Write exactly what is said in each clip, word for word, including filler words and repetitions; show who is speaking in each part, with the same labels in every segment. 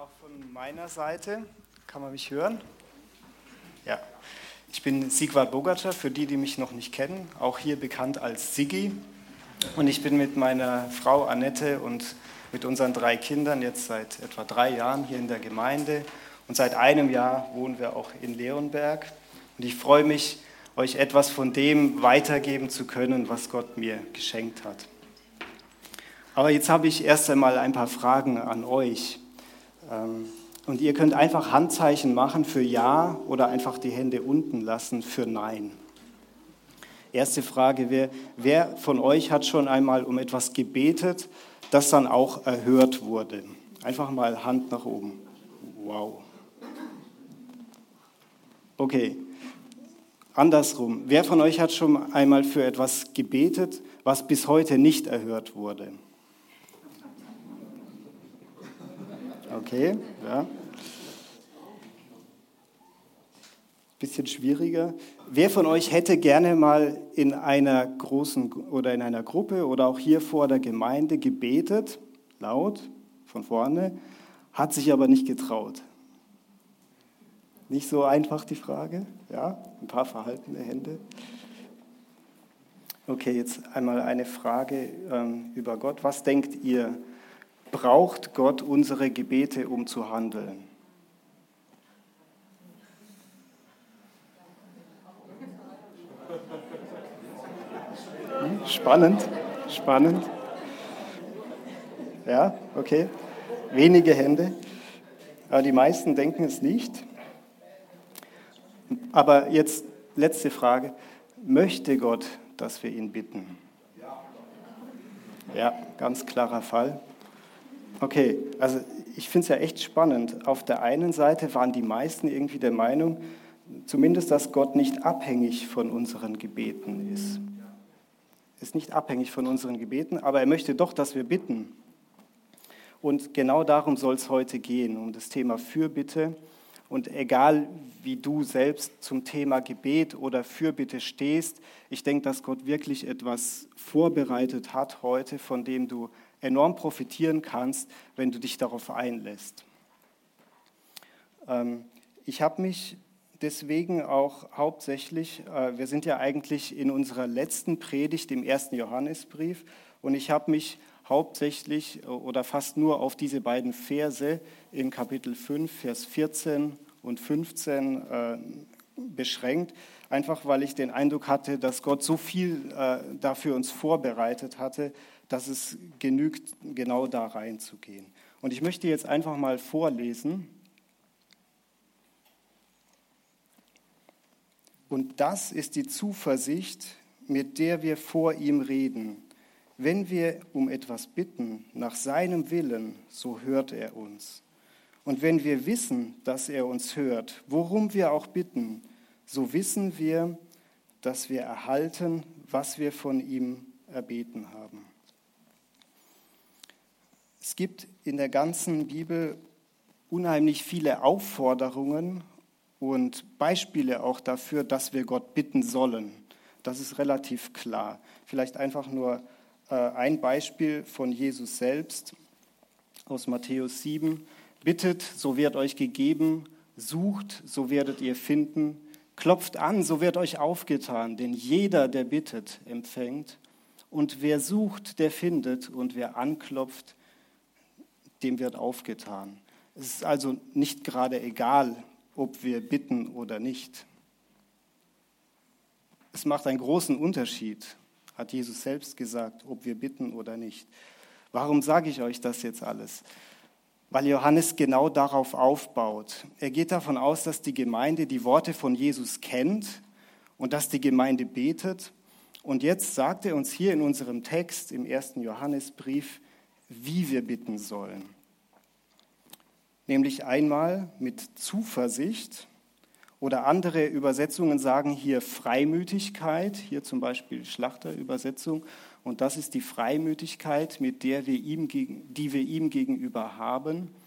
Speaker 1: Auch von meiner Seite. Kann man mich hören? Ja. Ich bin Sigvard Bogatscher, für die, die mich noch nicht kennen, auch hier bekannt als Siggi. Und ich bin mit meiner Frau Annette und mit unseren drei Kindern jetzt seit etwa drei Jahren hier in der Gemeinde. Und seit einem Jahr wohnen wir auch in Leonberg. Und ich freue mich, euch etwas von dem weitergeben zu können, was Gott mir geschenkt hat. Aber jetzt habe ich erst einmal ein paar Fragen an euch. Und ihr könnt einfach Handzeichen machen für Ja oder einfach die Hände unten lassen für Nein. Erste Frage, wer, wer von euch hat schon einmal um etwas gebetet, das dann auch erhört wurde? Einfach mal Hand nach oben. Wow. Okay, andersrum. Wer von euch hat schon einmal für etwas gebetet, was bis heute nicht erhört wurde? Okay, ja. Bisschen schwieriger. Wer von euch hätte gerne mal in einer großen oder in einer Gruppe oder auch hier vor der Gemeinde gebetet, laut, von vorne, hat sich aber nicht getraut? Nicht so einfach die Frage, ja? Ein paar verhaltene Hände. Okay, jetzt einmal eine Frage ähm, über Gott. Was denkt ihr? Braucht Gott unsere Gebete, um zu handeln? Hm, spannend, spannend. Ja, okay. Wenige Hände. Aber die meisten denken es nicht. Aber jetzt letzte Frage. Möchte Gott, dass wir ihn bitten? Ja, ganz klarer Fall. Okay, also ich finde es ja echt spannend. Auf der einen Seite waren die meisten irgendwie der Meinung, zumindest, dass Gott nicht abhängig von unseren Gebeten ist. Ist nicht abhängig von unseren Gebeten, aber er möchte doch, dass wir bitten. Und genau darum soll es heute gehen, um das Thema Fürbitte. Und egal, wie du selbst zum Thema Gebet oder Fürbitte stehst, ich denke, dass Gott wirklich etwas vorbereitet hat heute, von dem du enorm profitieren kannst, wenn du dich darauf einlässt. Ich habe mich deswegen auch hauptsächlich, wir sind ja eigentlich in unserer letzten Predigt im ersten Johannesbrief, und ich habe mich hauptsächlich oder fast nur auf diese beiden Verse in Kapitel fünf, Vers vierzehn und fünfzehn äh, beschränkt, einfach weil ich den Eindruck hatte, dass Gott so viel äh, dafür uns vorbereitet hatte, dass es genügt, genau da reinzugehen. Und ich möchte jetzt einfach mal vorlesen. Und das ist die Zuversicht, mit der wir vor ihm reden. Wenn wir um etwas bitten, nach seinem Willen, so hört er uns. Und wenn wir wissen, dass er uns hört, worum wir auch bitten, so wissen wir, dass wir erhalten, was wir von ihm erbeten haben. Es gibt in der ganzen Bibel unheimlich viele Aufforderungen und Beispiele auch dafür, dass wir Gott bitten sollen. Das ist relativ klar. Vielleicht einfach nur ein Beispiel von Jesus selbst aus Matthäus sieben. Bittet, so wird euch gegeben, sucht, so werdet ihr finden, klopft an, so wird euch aufgetan, denn jeder, der bittet, empfängt, und wer sucht, der findet, und wer anklopft, dem wird aufgetan. Es ist also nicht gerade egal, ob wir bitten oder nicht. Es macht einen großen Unterschied, hat Jesus selbst gesagt, ob wir bitten oder nicht. Warum sage ich euch das jetzt alles? Weil Johannes genau darauf aufbaut. Er geht davon aus, dass die Gemeinde die Worte von Jesus kennt und dass die Gemeinde betet. Und jetzt sagt er uns hier in unserem Text im ersten Johannesbrief, wie wir bitten sollen. Nämlich einmal mit Zuversicht, oder andere Übersetzungen sagen hier Freimütigkeit, hier zum Beispiel Schlachterübersetzung. Und das ist die Freimütigkeit, mit der wir ihm, die wir ihm gegenüber haben,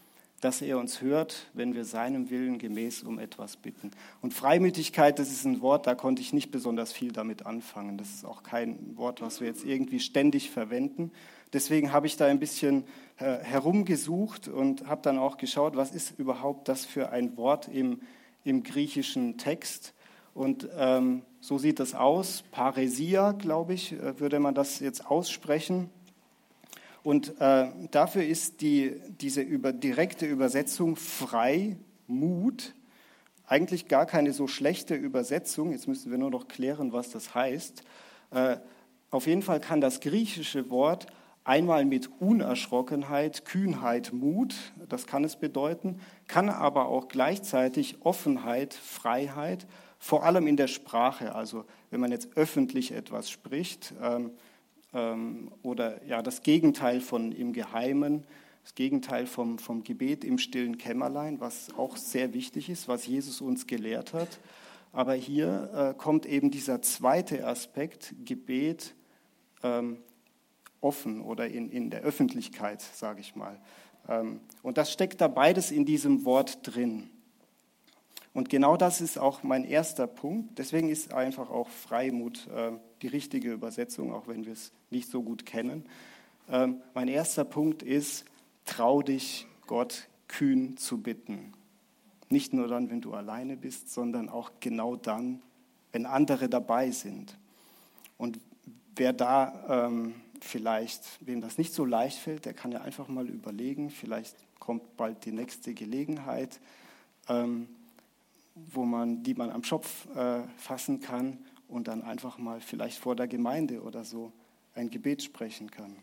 Speaker 1: dass er uns hört, wenn wir seinem Willen gemäß um etwas bitten. Und Freimütigkeit, das ist ein Wort, da konnte ich nicht besonders viel damit anfangen. Das ist auch kein Wort, was wir jetzt irgendwie ständig verwenden. Deswegen habe ich da ein bisschen äh, herumgesucht und habe dann auch geschaut, was ist überhaupt das für ein Wort im, im griechischen Text. Und ähm, so sieht das aus. Paresia, glaube ich, äh, würde man das jetzt aussprechen. Und äh, dafür ist die, diese über, direkte Übersetzung Freimut eigentlich gar keine so schlechte Übersetzung. Jetzt müssen wir nur noch klären, was das heißt. Äh, auf jeden Fall kann das griechische Wort einmal mit Unerschrockenheit, Kühnheit, Mut, das kann es bedeuten, kann aber auch gleichzeitig Offenheit, Freiheit, vor allem in der Sprache, also wenn man jetzt öffentlich etwas spricht, ähm, oder ja, das Gegenteil von im Geheimen, das Gegenteil vom, vom Gebet im stillen Kämmerlein, was auch sehr wichtig ist, was Jesus uns gelehrt hat. Aber hier äh, kommt eben dieser zweite Aspekt, Gebet ähm, offen oder in, in der Öffentlichkeit, sage ich mal. Ähm, und das steckt da beides in diesem Wort drin. Und genau das ist auch mein erster Punkt. Deswegen ist einfach auch Freimut äh, die richtige Übersetzung, auch wenn wir es nicht so gut kennen. Ähm, mein erster Punkt ist, trau dich, Gott kühn zu bitten. Nicht nur dann, wenn du alleine bist, sondern auch genau dann, wenn andere dabei sind. Und wer da ähm, vielleicht, wem das nicht so leicht fällt, der kann ja einfach mal überlegen, vielleicht kommt bald die nächste Gelegenheit, ähm, wo man, die man am Schopf äh, fassen kann und dann einfach mal vielleicht vor der Gemeinde oder so ein Gebet sprechen kann.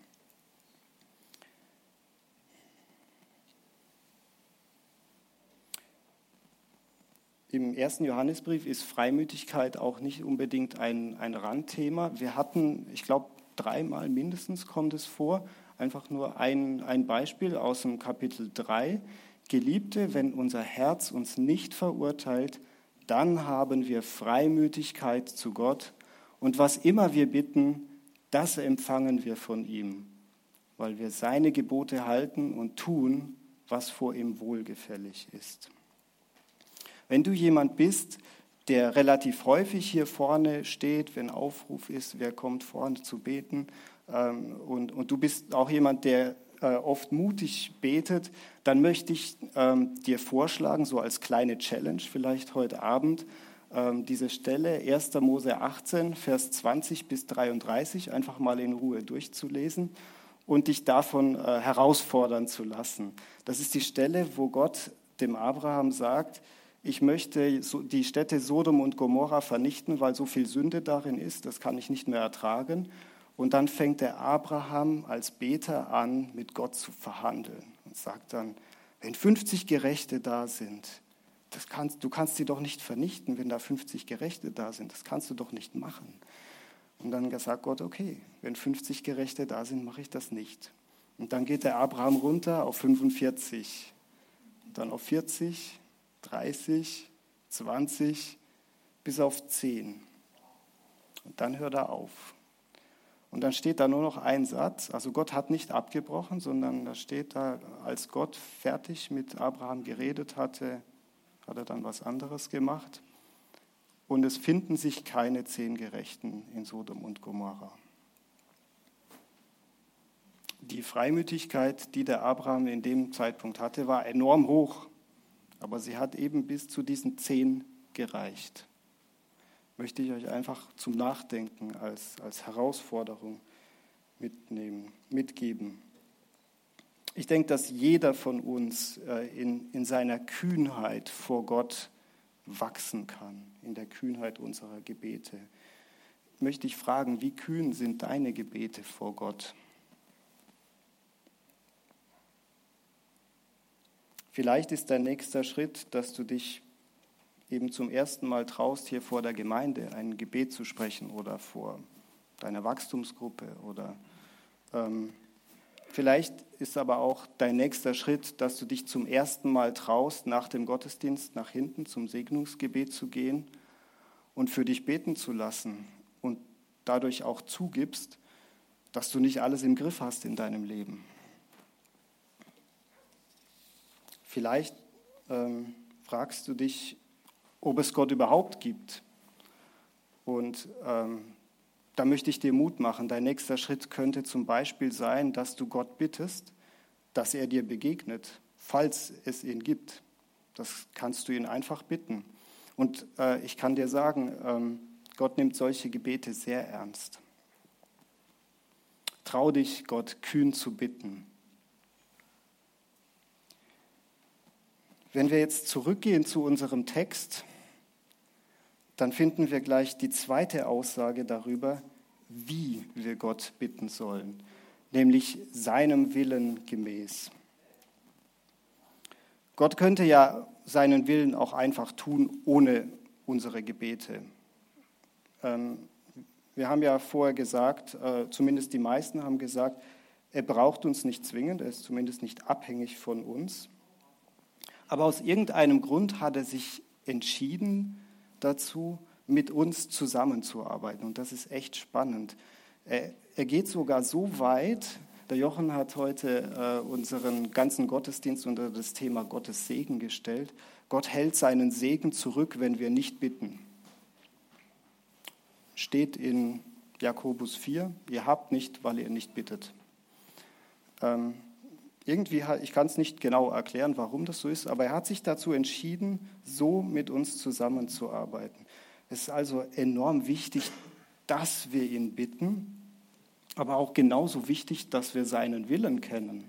Speaker 1: Im ersten Johannesbrief ist Freimütigkeit auch nicht unbedingt ein, ein Randthema. Wir hatten, ich glaube, dreimal mindestens kommt es vor, einfach nur ein, ein Beispiel aus dem Kapitel drei. Geliebte, wenn unser Herz uns nicht verurteilt, dann haben wir Freimütigkeit zu Gott. Und was immer wir bitten, das empfangen wir von ihm, weil wir seine Gebote halten und tun, was vor ihm wohlgefällig ist. Wenn du jemand bist, der relativ häufig hier vorne steht, wenn Aufruf ist, wer kommt vorne zu beten, ähm, und, und du bist auch jemand, der äh, oft mutig betet, dann möchte ich ähm, dir vorschlagen, so als kleine Challenge vielleicht heute Abend, ähm, diese Stelle erster Mose achtzehn, Vers zwanzig bis dreiunddreißig, einfach mal in Ruhe durchzulesen und dich davon äh, herausfordern zu lassen. Das ist die Stelle, wo Gott dem Abraham sagt, ich möchte die Städte Sodom und Gomorra vernichten, weil so viel Sünde darin ist, das kann ich nicht mehr ertragen. Und dann fängt der Abraham als Beter an, mit Gott zu verhandeln und sagt dann, wenn fünfzig Gerechte da sind, das kannst, du kannst sie doch nicht vernichten, wenn da fünfzig Gerechte da sind, das kannst du doch nicht machen. Und dann sagt Gott, okay, wenn fünfzig Gerechte da sind, mache ich das nicht. Und dann geht der Abraham runter auf fünfundvierzig, dann auf vierzig, dreißig, zwanzig, bis auf zehn. Und dann hört er auf. Und dann steht da nur noch ein Satz, also Gott hat nicht abgebrochen, sondern da steht da, als Gott fertig mit Abraham geredet hatte, hat er dann was anderes gemacht. Und es finden sich keine zehn Gerechten in Sodom und Gomorra. Die Freimütigkeit, die der Abraham in dem Zeitpunkt hatte, war enorm hoch. Aber sie hat eben bis zu diesen zehn gereicht. Möchte ich euch einfach zum Nachdenken als, als Herausforderung mitnehmen, mitgeben. Ich denke, dass jeder von uns in, in seiner Kühnheit vor Gott wachsen kann, in der Kühnheit unserer Gebete. Möchte ich fragen, wie kühn sind deine Gebete vor Gott? Vielleicht ist dein nächster Schritt, dass du dich eben zum ersten Mal traust, hier vor der Gemeinde ein Gebet zu sprechen oder vor deiner Wachstumsgruppe. Oder ähm, vielleicht ist aber auch dein nächster Schritt, dass du dich zum ersten Mal traust, nach dem Gottesdienst nach hinten zum Segnungsgebet zu gehen und für dich beten zu lassen und dadurch auch zugibst, dass du nicht alles im Griff hast in deinem Leben. Vielleicht ähm, fragst du dich, ob es Gott überhaupt gibt. Und ähm, da möchte ich dir Mut machen. Dein nächster Schritt könnte zum Beispiel sein, dass du Gott bittest, dass er dir begegnet, falls es ihn gibt. Das kannst du ihn einfach bitten. Und äh, ich kann dir sagen, ähm, Gott nimmt solche Gebete sehr ernst. Trau dich, Gott kühn zu bitten. Wenn wir jetzt zurückgehen zu unserem Text, dann finden wir gleich die zweite Aussage darüber, wie wir Gott bitten sollen, nämlich seinem Willen gemäß. Gott könnte ja seinen Willen auch einfach tun, ohne unsere Gebete. Ähm, wir haben ja vorher gesagt, äh, zumindest die meisten haben gesagt, er braucht uns nicht zwingend, er ist zumindest nicht abhängig von uns. Aber aus irgendeinem Grund hat er sich entschieden dazu, mit uns zusammenzuarbeiten. Und das ist echt spannend. Er, er geht sogar so weit, der Jochen hat heute äh, unseren ganzen Gottesdienst unter das Thema Gottes Segen gestellt. Gott hält seinen Segen zurück, wenn wir nicht bitten. Steht in Jakobus vier, ihr habt nicht, weil ihr nicht bittet. Ähm, Irgendwie, ich kann es nicht genau erklären, warum das so ist, aber er hat sich dazu entschieden, so mit uns zusammenzuarbeiten. Es ist also enorm wichtig, dass wir ihn bitten, aber auch genauso wichtig, dass wir seinen Willen kennen.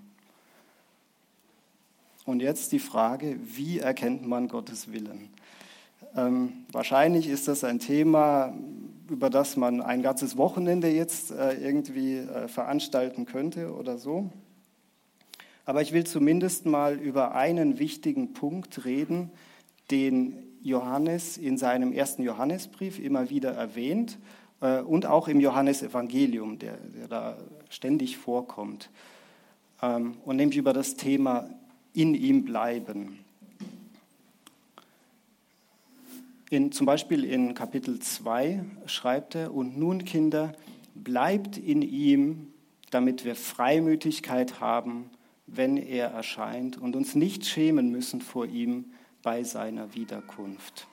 Speaker 1: Und jetzt die Frage, wie erkennt man Gottes Willen? Ähm, wahrscheinlich ist das ein Thema, über das man ein ganzes Wochenende jetzt äh, irgendwie äh, veranstalten könnte oder so. Aber ich will zumindest mal über einen wichtigen Punkt reden, den Johannes in seinem ersten Johannesbrief immer wieder erwähnt äh, und auch im Johannesevangelium, der, der da ständig vorkommt. Ähm, und nämlich über das Thema in ihm bleiben. In, zum Beispiel in Kapitel zwei schreibt er, und nun, Kinder, bleibt in ihm, damit wir Freimütigkeit haben, wenn er erscheint und uns nicht schämen müssen vor ihm bei seiner Wiederkunft.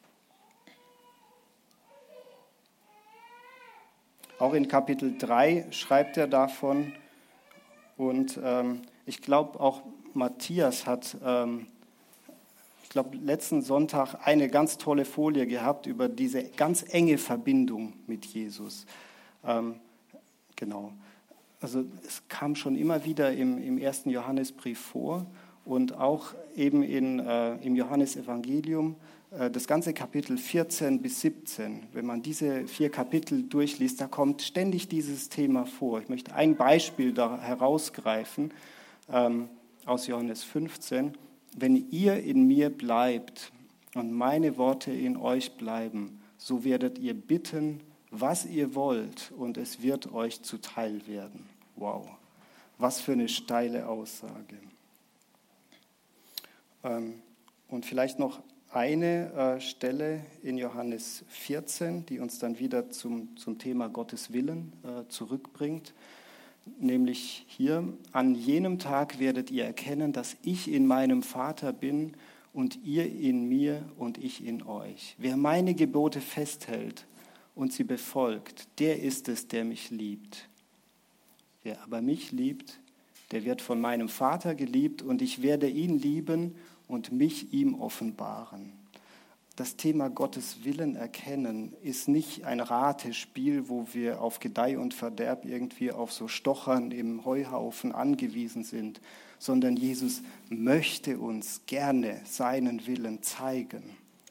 Speaker 1: Auch in Kapitel drei schreibt er davon und ähm, ich glaube auch Matthias hat, ähm, ich glaube letzten Sonntag eine ganz tolle Folie gehabt über diese ganz enge Verbindung mit Jesus. Ähm, genau. Also es kam schon immer wieder im, im ersten Johannesbrief vor und auch eben in, äh, im Johannesevangelium äh, das ganze Kapitel vierzehn bis siebzehn. Wenn man diese vier Kapitel durchliest, da kommt ständig dieses Thema vor. Ich möchte ein Beispiel da herausgreifen ähm, aus Johannes fünfzehn. Wenn ihr in mir bleibt und meine Worte in euch bleiben, so werdet ihr bitten, was ihr wollt, und es wird euch zuteil werden. Wow, was für eine steile Aussage. Und vielleicht noch eine Stelle in Johannes vierzehn, die uns dann wieder zum, zum Thema Gottes Willen zurückbringt, nämlich hier, an jenem Tag werdet ihr erkennen, dass ich in meinem Vater bin und ihr in mir und ich in euch. Wer meine Gebote festhält und sie befolgt, der ist es, der mich liebt. Wer aber mich liebt, der wird von meinem Vater geliebt und ich werde ihn lieben und mich ihm offenbaren. Das Thema Gottes Willen erkennen ist nicht ein Ratespiel, wo wir auf Gedeih und Verderb irgendwie auf so Stochern im Heuhaufen angewiesen sind, sondern Jesus möchte uns gerne seinen Willen zeigen.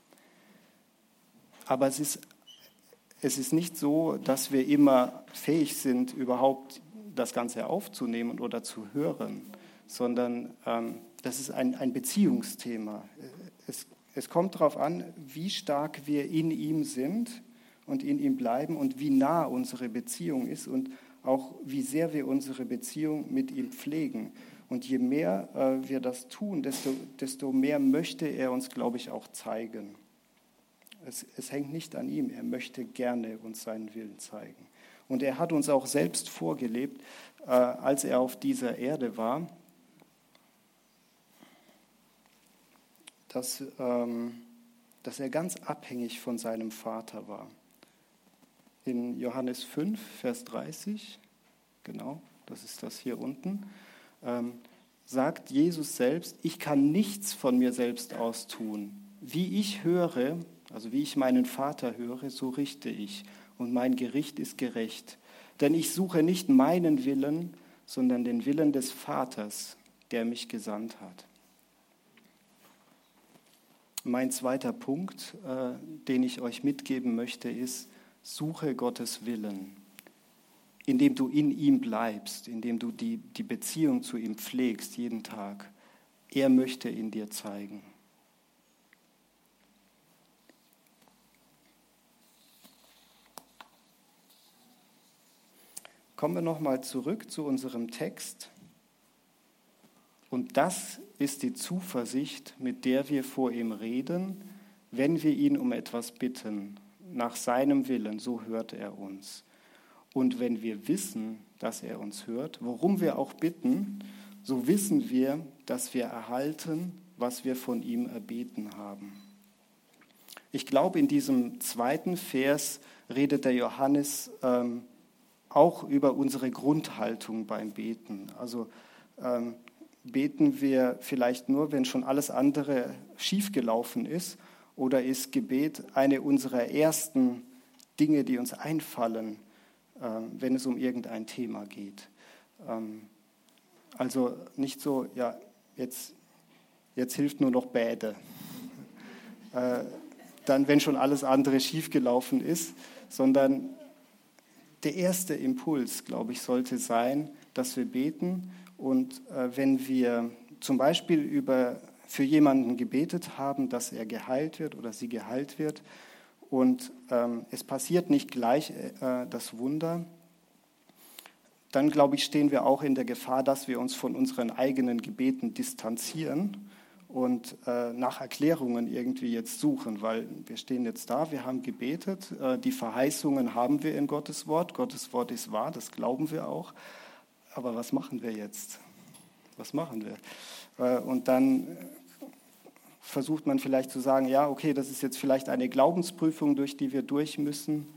Speaker 1: Aber es ist Es ist nicht so, dass wir immer fähig sind, überhaupt das Ganze aufzunehmen oder zu hören, sondern ähm, das ist ein, ein Beziehungsthema. Es, es kommt darauf an, wie stark wir in ihm sind und in ihm bleiben und wie nah unsere Beziehung ist und auch wie sehr wir unsere Beziehung mit ihm pflegen. Und je mehr äh, wir das tun, desto, desto mehr möchte er uns, glaube ich, auch zeigen. Es, es hängt nicht an ihm, er möchte gerne uns seinen Willen zeigen. Und er hat uns auch selbst vorgelebt, äh, als er auf dieser Erde war. dass, ähm, dass er ganz abhängig von seinem Vater war. In Johannes fünf, Vers dreißig, genau, das ist das hier unten, ähm, sagt Jesus selbst, ich kann nichts von mir selbst aus tun. Wie ich höre, also wie ich meinen Vater höre, so richte ich. Und mein Gericht ist gerecht. Denn ich suche nicht meinen Willen, sondern den Willen des Vaters, der mich gesandt hat. Mein zweiter Punkt, äh, den ich euch mitgeben möchte, ist, suche Gottes Willen, indem du in ihm bleibst, indem du die, die Beziehung zu ihm pflegst jeden Tag. Er möchte ihn dir zeigen. Kommen wir nochmal zurück zu unserem Text. Und das ist die Zuversicht, mit der wir vor ihm reden, wenn wir ihn um etwas bitten. Nach seinem Willen, so hört er uns. Und wenn wir wissen, dass er uns hört, worum wir auch bitten, so wissen wir, dass wir erhalten, was wir von ihm erbeten haben. Ich glaube, in diesem zweiten Vers redet der Johannes ähm, auch über unsere Grundhaltung beim Beten. Also ähm, beten wir vielleicht nur, wenn schon alles andere schiefgelaufen ist, oder ist Gebet eine unserer ersten Dinge, die uns einfallen, äh, wenn es um irgendein Thema geht? Ähm, also nicht so, ja, jetzt, jetzt hilft nur noch Bäde. Äh, dann, wenn schon alles andere schiefgelaufen ist, sondern der erste Impuls, glaube ich, sollte sein, dass wir beten. Und äh, wenn wir zum Beispiel über, für jemanden gebetet haben, dass er geheilt wird oder sie geheilt wird und ähm, es passiert nicht gleich äh, das Wunder, dann, glaube ich, stehen wir auch in der Gefahr, dass wir uns von unseren eigenen Gebeten distanzieren und äh, nach Erklärungen irgendwie jetzt suchen, weil wir stehen jetzt da, wir haben gebetet, äh, die Verheißungen haben wir in Gottes Wort, Gottes Wort ist wahr, das glauben wir auch, aber was machen wir jetzt? Was machen wir? Äh, und dann versucht man vielleicht zu sagen, ja, okay, das ist jetzt vielleicht eine Glaubensprüfung, durch die wir durch müssen.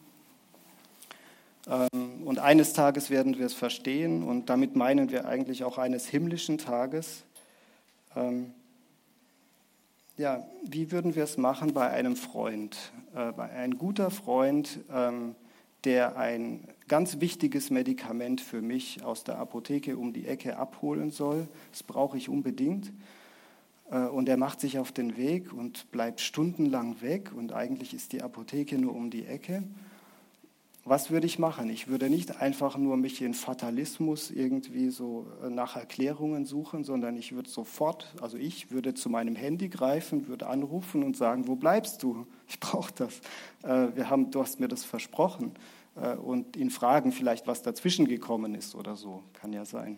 Speaker 1: Ähm, und eines Tages werden wir es verstehen und damit meinen wir eigentlich auch eines himmlischen Tages. Ähm, Ja, wie würden wir es machen bei einem Freund? Äh, bei ein guter Freund, ähm, der ein ganz wichtiges Medikament für mich aus der Apotheke um die Ecke abholen soll. Das brauche ich unbedingt. Äh, und er macht sich auf den Weg und bleibt stundenlang weg und eigentlich ist die Apotheke nur um die Ecke. Was würde ich machen? Ich würde nicht einfach nur mich in Fatalismus irgendwie so nach Erklärungen suchen, sondern ich würde sofort, also ich würde zu meinem Handy greifen, würde anrufen und sagen, wo bleibst du? Ich brauche das. Wir haben, du hast mir das versprochen. Und ihn fragen vielleicht, was dazwischen gekommen ist oder so. Kann ja sein.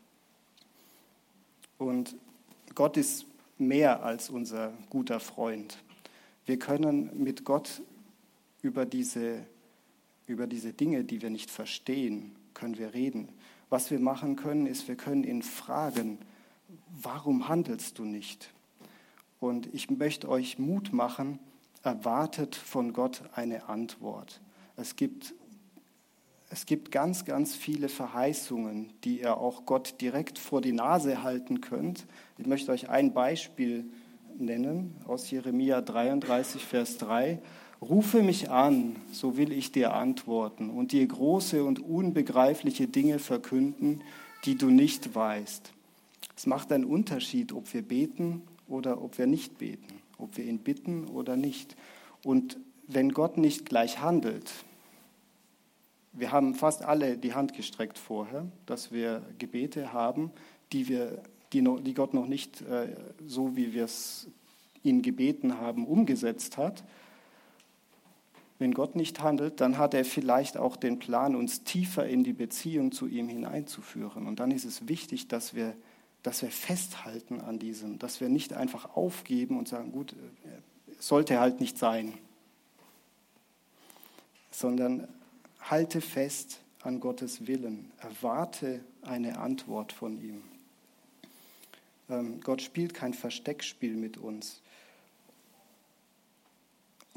Speaker 1: Und Gott ist mehr als unser guter Freund. Wir können mit Gott über diese Über diese Dinge, die wir nicht verstehen, können wir reden. Was wir machen können, ist, wir können ihn fragen, warum handelst du nicht? Und ich möchte euch Mut machen, erwartet von Gott eine Antwort. Es gibt, es gibt ganz, ganz viele Verheißungen, die ihr auch Gott direkt vor die Nase halten könnt. Ich möchte euch ein Beispiel nennen aus Jeremia dreiunddreißig, Vers drei. Rufe mich an, so will ich dir antworten und dir große und unbegreifliche Dinge verkünden, die du nicht weißt. Es macht einen Unterschied, ob wir beten oder ob wir nicht beten, ob wir ihn bitten oder nicht. Und wenn Gott nicht gleich handelt, wir haben fast alle die Hand gestreckt vorher, dass wir Gebete haben, die, wir, die, noch, die Gott noch nicht äh, so, wie wir es ihn gebeten haben, umgesetzt hat. Wenn Gott nicht handelt, dann hat er vielleicht auch den Plan, uns tiefer in die Beziehung zu ihm hineinzuführen. Und dann ist es wichtig, dass wir, dass wir festhalten an diesem, dass wir nicht einfach aufgeben und sagen, gut, sollte halt nicht sein, sondern halte fest an Gottes Willen, erwarte eine Antwort von ihm. Ähm, Gott spielt kein Versteckspiel mit uns.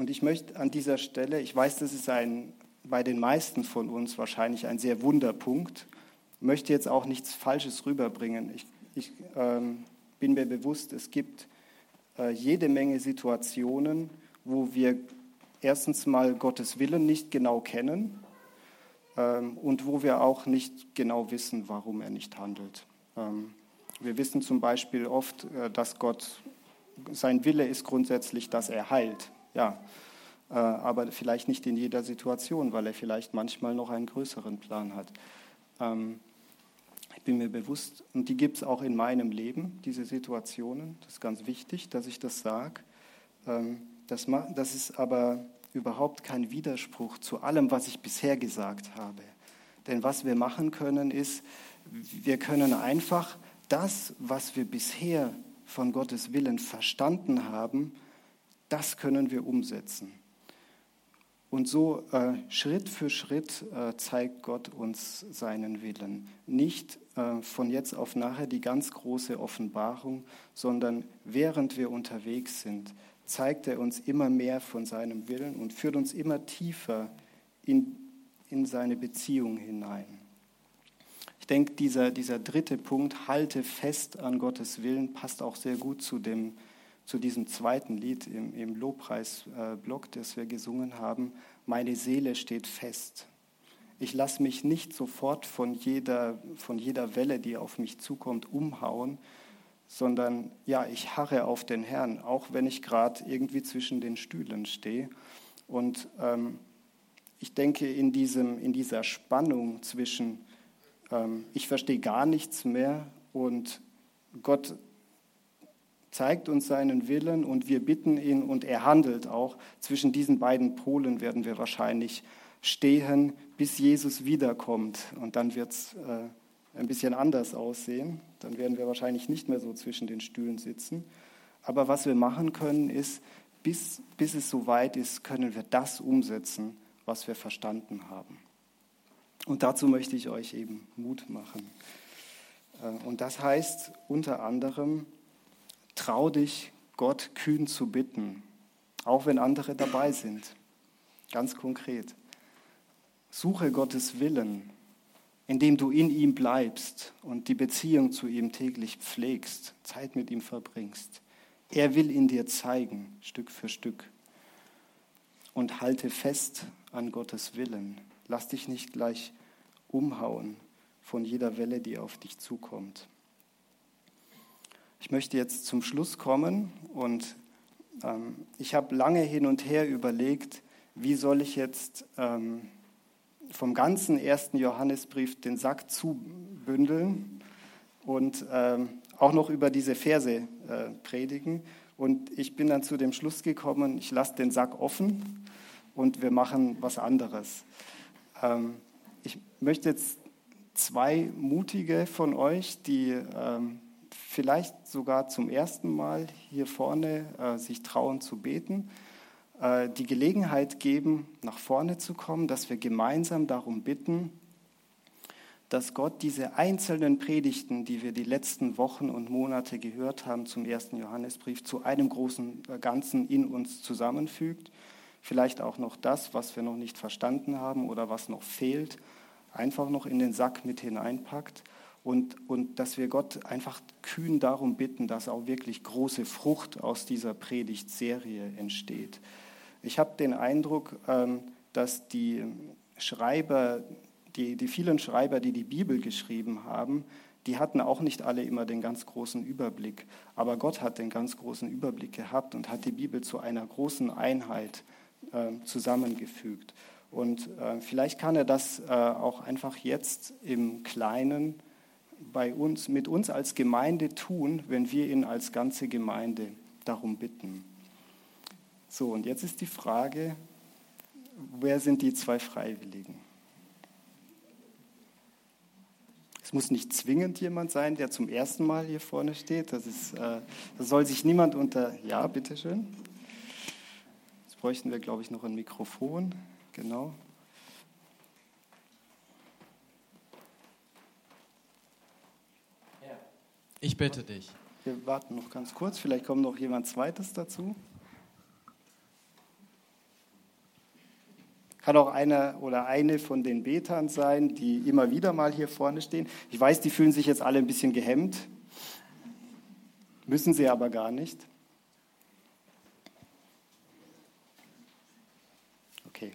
Speaker 1: Und ich möchte an dieser Stelle, ich weiß, das ist ein, bei den meisten von uns wahrscheinlich ein sehr Wunderpunkt, möchte jetzt auch nichts Falsches rüberbringen. Ich, ich ähm, bin mir bewusst, es gibt äh, jede Menge Situationen, wo wir erstens mal Gottes Willen nicht genau kennen ähm, und wo wir auch nicht genau wissen, warum er nicht handelt. Ähm, wir wissen zum Beispiel oft, äh, dass Gott, sein Wille ist grundsätzlich, dass er heilt. Ja, äh, aber vielleicht nicht in jeder Situation, weil er vielleicht manchmal noch einen größeren Plan hat. Ähm, ich bin mir bewusst, und die gibt es auch in meinem Leben, diese Situationen. Das ist ganz wichtig, dass ich das sage. Ähm, das, das ist aber überhaupt kein Widerspruch zu allem, was ich bisher gesagt habe. Denn was wir machen können, ist, wir können einfach das, was wir bisher von Gottes Willen verstanden haben, das können wir umsetzen. Und so äh, Schritt für Schritt äh, zeigt Gott uns seinen Willen. Nicht äh, von jetzt auf nachher die ganz große Offenbarung, sondern während wir unterwegs sind, zeigt er uns immer mehr von seinem Willen und führt uns immer tiefer in, in seine Beziehung hinein. Ich denke, dieser, dieser dritte Punkt, halte fest an Gottes Willen, passt auch sehr gut zu dem zu diesem zweiten Lied im, im Lobpreisblock, das wir gesungen haben, meine Seele steht fest. Ich lasse mich nicht sofort von jeder, von jeder Welle, die auf mich zukommt, umhauen, sondern ja, ich harre auf den Herrn, auch wenn ich gerade irgendwie zwischen den Stühlen stehe. Und ähm, ich denke, in, diesem, in dieser Spannung zwischen ähm, ich verstehe gar nichts mehr und Gott zeigt uns seinen Willen und wir bitten ihn und er handelt auch. Zwischen diesen beiden Polen werden wir wahrscheinlich stehen, bis Jesus wiederkommt. Und dann wird es äh, ein bisschen anders aussehen. Dann werden wir wahrscheinlich nicht mehr so zwischen den Stühlen sitzen. Aber was wir machen können, ist, bis, bis es soweit ist, können wir das umsetzen, was wir verstanden haben. Und dazu möchte ich euch eben Mut machen. Äh, und das heißt unter anderem, trau dich, Gott kühn zu bitten, auch wenn andere dabei sind. Ganz konkret. Suche Gottes Willen, indem du in ihm bleibst und die Beziehung zu ihm täglich pflegst, Zeit mit ihm verbringst. Er will ihn dir zeigen, Stück für Stück. Und halte fest an Gottes Willen. Lass dich nicht gleich umhauen von jeder Welle, die auf dich zukommt. Ich möchte jetzt zum Schluss kommen und ähm, ich habe lange hin und her überlegt, wie soll ich jetzt ähm, vom ganzen ersten Johannesbrief den Sack zubündeln und ähm, auch noch über diese Verse äh, predigen. Und ich bin dann zu dem Schluss gekommen, ich lasse den Sack offen und wir machen was anderes. Ähm, ich möchte jetzt zwei Mutige von euch, die ähm, vielleicht sogar zum ersten Mal hier vorne äh, sich trauen zu beten, äh, die Gelegenheit geben, nach vorne zu kommen, dass wir gemeinsam darum bitten, dass Gott diese einzelnen Predigten, die wir die letzten Wochen und Monate gehört haben zum ersten Johannesbrief, zu einem großen Ganzen in uns zusammenfügt. Vielleicht auch noch das, was wir noch nicht verstanden haben oder was noch fehlt, einfach noch in den Sack mit hineinpackt. Und, und dass wir Gott einfach kühn darum bitten, dass auch wirklich große Frucht aus dieser Predigtserie entsteht. Ich habe den Eindruck, dass die Schreiber, die, die vielen Schreiber, die die Bibel geschrieben haben, die hatten auch nicht alle immer den ganz großen Überblick. Aber Gott hat den ganz großen Überblick gehabt und hat die Bibel zu einer großen Einheit zusammengefügt. Und vielleicht kann er das auch einfach jetzt im Kleinen bei uns, mit uns als Gemeinde tun, wenn wir ihn als ganze Gemeinde darum bitten. So, und jetzt ist die Frage, wer sind die zwei Freiwilligen? Es muss nicht zwingend jemand sein, der zum ersten Mal hier vorne steht. Das ist, äh, das soll sich niemand unter... Ja, bitteschön. Jetzt bräuchten wir, glaube ich, noch ein Mikrofon. Genau.
Speaker 2: Ich bitte dich.
Speaker 1: Wir warten noch ganz kurz, vielleicht kommt noch jemand Zweites dazu. Kann auch einer oder eine von den Betern sein, die immer wieder mal hier vorne stehen. Ich weiß, die fühlen sich jetzt alle ein bisschen gehemmt, müssen sie aber gar nicht. Okay.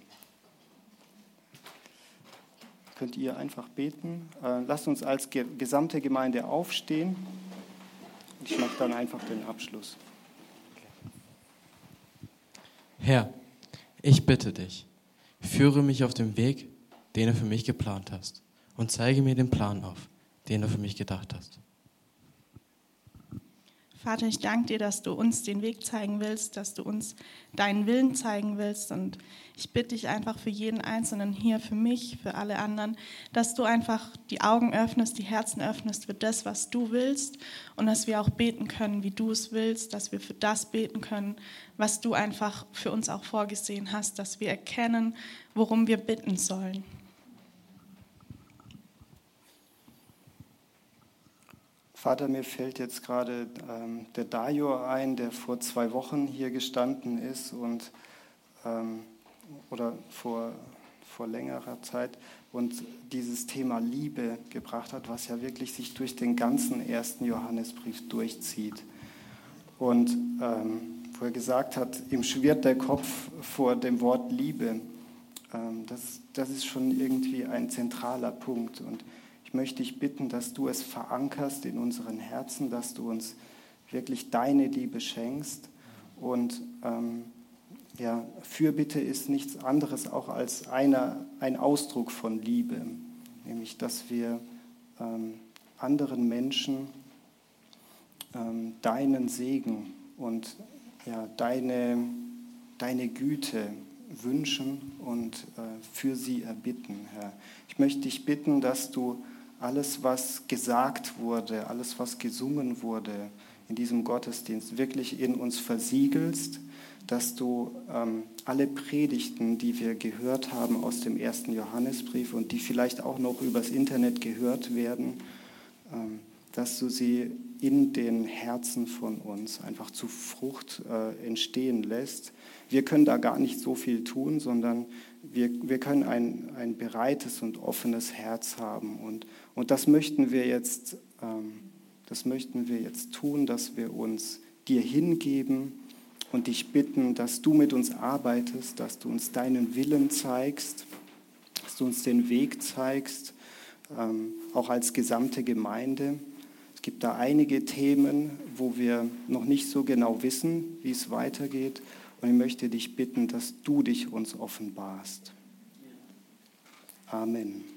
Speaker 1: Könnt ihr einfach beten? Äh, lasst uns als ge- gesamte Gemeinde aufstehen. Ich mache dann einfach den Abschluss.
Speaker 2: Herr, ich bitte dich, führe mich auf den Weg, den du für mich geplant hast, und zeige mir den Plan auf, den du für mich gedacht hast.
Speaker 3: Vater, ich danke dir, dass du uns den Weg zeigen willst, dass du uns deinen Willen zeigen willst. Und ich bitte dich einfach für jeden Einzelnen hier, für mich, für alle anderen, dass du einfach die Augen öffnest, die Herzen öffnest für das, was du willst. Und dass wir auch beten können, wie du es willst, dass wir für das beten können, was du einfach für uns auch vorgesehen hast, dass wir erkennen, worum wir bitten sollen.
Speaker 1: Vater, mir fällt jetzt gerade ähm, der Dajo ein, der vor zwei Wochen hier gestanden ist und ähm, oder vor, vor längerer Zeit und dieses Thema Liebe gebracht hat, was ja wirklich sich durch den ganzen ersten Johannesbrief durchzieht. Und ähm, wo er gesagt hat, ihm schwirrt der Kopf vor dem Wort Liebe. Ähm, das, das ist schon irgendwie ein zentraler Punkt. Und ich möchte dich bitten, dass du es verankerst in unseren Herzen, dass du uns wirklich deine Liebe schenkst. Und ähm, ja, Fürbitte ist nichts anderes auch als einer, ein Ausdruck von Liebe, nämlich dass wir ähm, anderen Menschen ähm, deinen Segen und ja, deine, deine Güte wünschen und äh, für sie erbitten, Herr. Ich möchte dich bitten, dass du alles, was gesagt wurde, alles, was gesungen wurde in diesem Gottesdienst, wirklich in uns versiegelst, dass du ähm, alle Predigten, die wir gehört haben aus dem ersten Johannesbrief und die vielleicht auch noch übers Internet gehört werden, ähm, dass du sie in den Herzen von uns einfach zu Frucht äh, entstehen lässt. Wir können da gar nicht so viel tun, sondern wir, wir können ein, ein bereites und offenes Herz haben. Und, und das möchten wir jetzt, ähm, das möchten wir jetzt tun, dass wir uns dir hingeben und dich bitten, dass du mit uns arbeitest, dass du uns deinen Willen zeigst, dass du uns den Weg zeigst, ähm, auch als gesamte Gemeinde. Es gibt da einige Themen, wo wir noch nicht so genau wissen, wie es weitergeht. Und ich möchte dich bitten, dass du dich uns offenbarst. Amen.